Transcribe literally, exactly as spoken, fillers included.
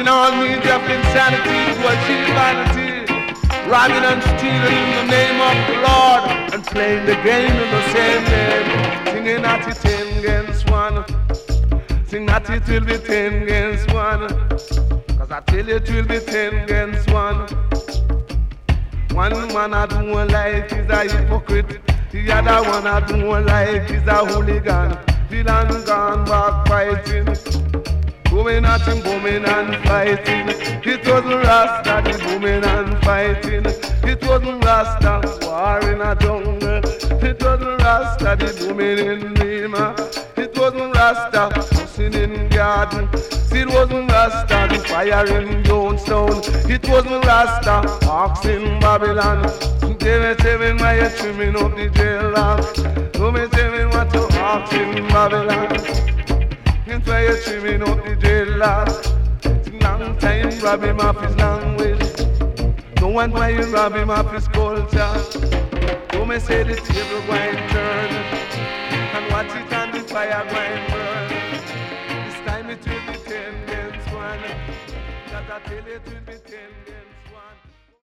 in all means of insanity to achieve vanity, robbing and stealing in the name of the Lord, and playing the game in the same name. Singing at it ten against one. Sing that it will be ten against one. Cause I tell you it will be ten against one. One man I don't like is a hypocrite. The other one I don't like is a hooligan. Villain gone back fighting. Booming at him, booming and fighting. It wasn't Rasta, the booming and fighting. It wasn't Rasta, war in a jungle. It wasn't Rasta, the booming in Rima. It wasn't Rasta, pushing in garden. It wasn't Rasta, the fire in Jonestown. It wasn't Rasta, ox in Babylon. Tell me, tell me why you're trimming up the jail lock. Tell me, tell me what you ox in Babylon. That's why you're trimming up the jail lock. It's a long time, rob him off his language. Don't want why you rob him off his culture. Don't me say the table going turn, and watch it on the fire going burn. This time it will be ten against one. That I tell you it will be ten.